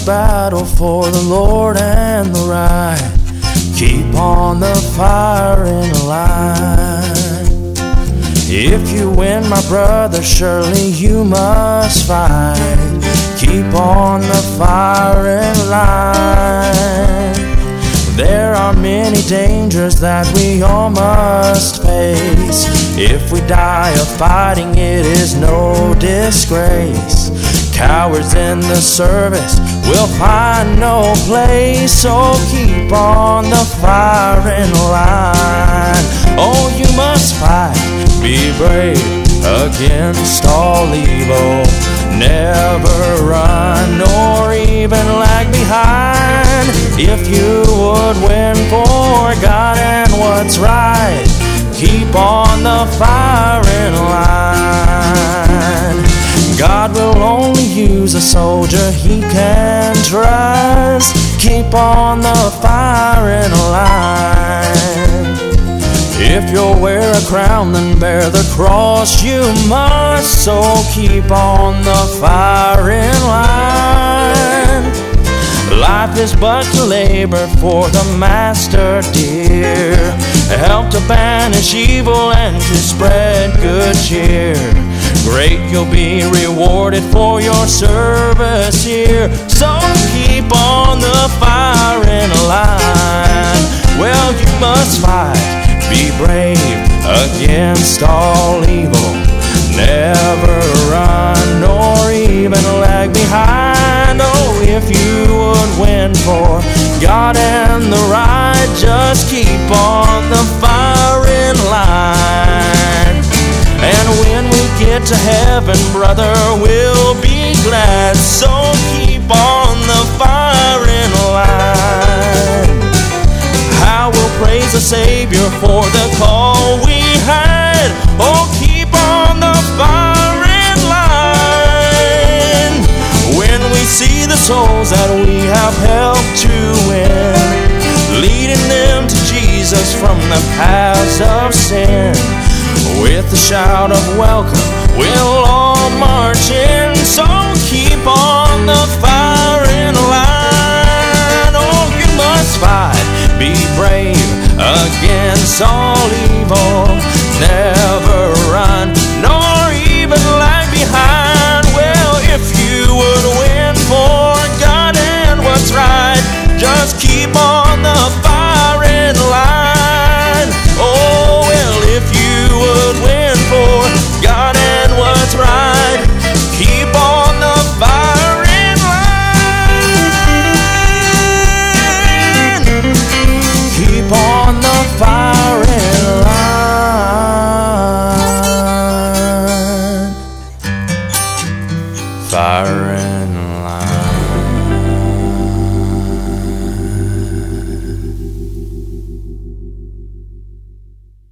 battle for the Lord and the right. Keep on the firing line. If you win, my brother, surely you must fight. Keep on the firing line. There are many dangers that we all must face. If we die of fighting, it is no disgrace. Cowards in the service will find no place. So keep on the firing line. Oh, you must fight, be brave against all evil. Never run nor even lag behind. If you would win for God and what's right, keep on the firing line. God will only use a soldier he can trust. Keep on the firing line. If you'll wear a crown, then bear the cross you must. So keep on the firing line. Life is but to labor for the Master dear. Help to banish evil and to spread good cheer. Great you'll be rewarded for your service here. So keep on the firing line. Well, you must fight, be brave against all evil. Never run nor even lag behind. Oh, if you would win for God and the right, just keep on the firing line. And when we get to heaven, brother, we'll be glad. So keep on the firing line. How we'll praise the Savior for the call we had. Oh, keep on the firing line. When we see the souls that we have helped to win, leading them to Jesus from the paths of sin, with a shout of welcome, we'll all march in. So keep on the firing line. Oh, you must fight, be brave against all evil. Never run nor even lag behind. Well, if you would win for God and what's right, just keep on the firing line. Oh, well, if you would win for God and what's right, keep on the firing line. Keep on the firing line. Firing line.